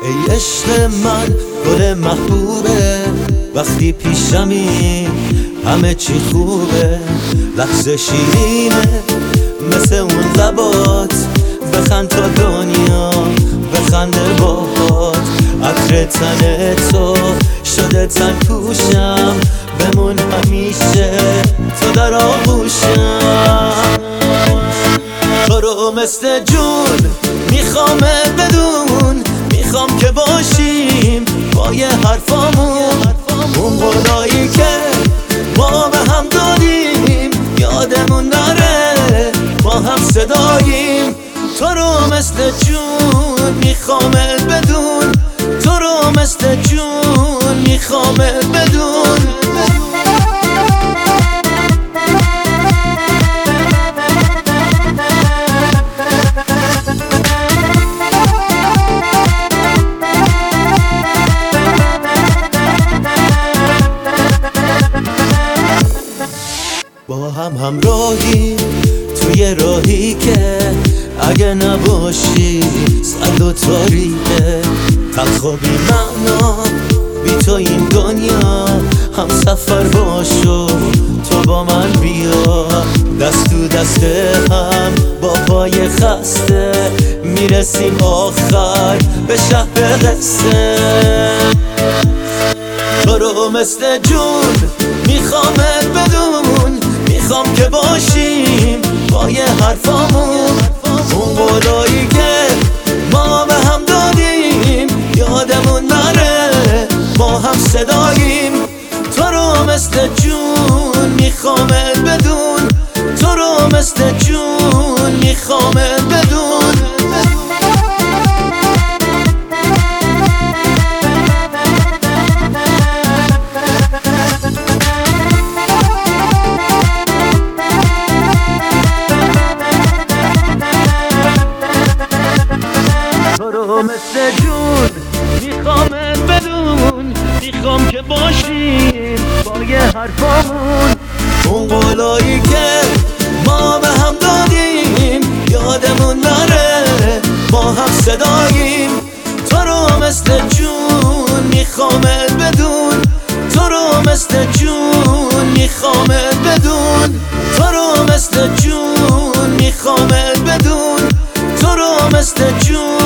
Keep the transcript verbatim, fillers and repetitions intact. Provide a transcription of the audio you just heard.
ای عشق من گل محبوبه، وقتی پیشمی همه چی خوبه. لحظه شیرینه مثل اون لبات، بخند تا دنیا بخنده باهات. عطر تن تو شده تن پوشم، بمون همیشه تو در آغوشم. تو رو مثل جون میخوامت بدون، میخوام که باشیم با یه حرفامون. اون قولایی که ما به هم دادیم یادمون نره، با هم صداییم. تو رو مثل جون میخوامت بدون، تو رو مثل جون میخوامت بدون. با هم همراهی توی راهی که اگه نباشی سرد و تاریکه. تلخ و بی معنا بی تو این دنیا هم سفر باشو، تو با من بیا. دست تو دست هم با پای خسته میرسیم آخر به شهر قصه. تو رو مثل جون میخوامت بدون، میخوام که باشیم با یه حرفامون. اون قولایی که ما به هم دادیم یادمون نره، با هم صداییم. تو رو مثل جون میخوامت بدون، تو رو مثل جون میخوامت بدون. مثل جون میخوامت بدون، میخوام که باشیم با یه حرفامون. اون قولایی که ما به هم دادیم یادمون نره، با هم صداییم. تو رو مثل جون میخوامت بدون، تو رو مثل جون میخوامت بدون. تو رو مثل جون میخوامت بدون، تو رو مثل جون